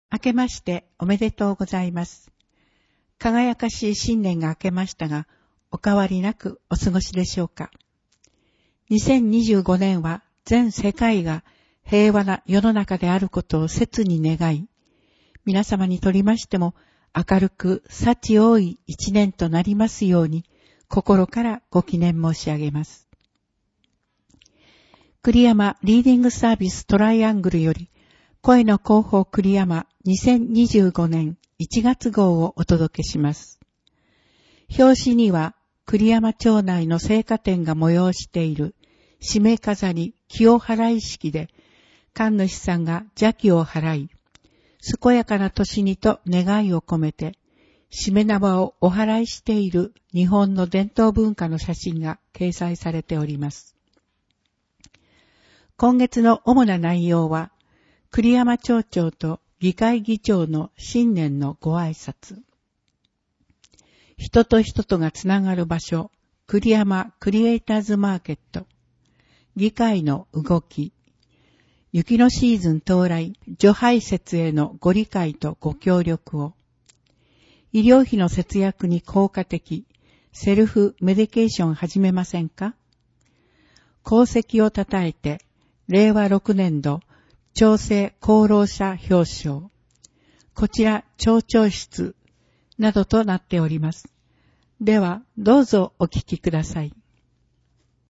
明けましておめでとうございます。輝かしい新年が明けましたが、お変わりなくお過ごしでしょうか。2025年は全世界が平和な世の中であることを切に願い、皆様にとりましても明るく幸多い一年となりますように、心からご祈念申し上げます。栗山リーディングサービストライアングルより、声の広報栗山2025年1月号をお届けします。表紙には栗山町内の聖火店が催している締め飾り清払い式で、神主さんが邪気を払い、健やかな年にと願いを込めて、締め縄をお祓いしている日本の伝統文化の写真が掲載されております。今月の主な内容は、栗山町長と議会議長の新年のご挨拶。人と人とがつながる場所、栗山クリエイターズマーケット。議会の動き。雪のシーズン到来、除排雪へのご理解とご協力を。医療費の節約に効果的、セルフメディケーション始めませんか？功績をたたえて、令和6年度、町政功労者表彰。こちら、町長室などとなっております。では、どうぞお聞きください。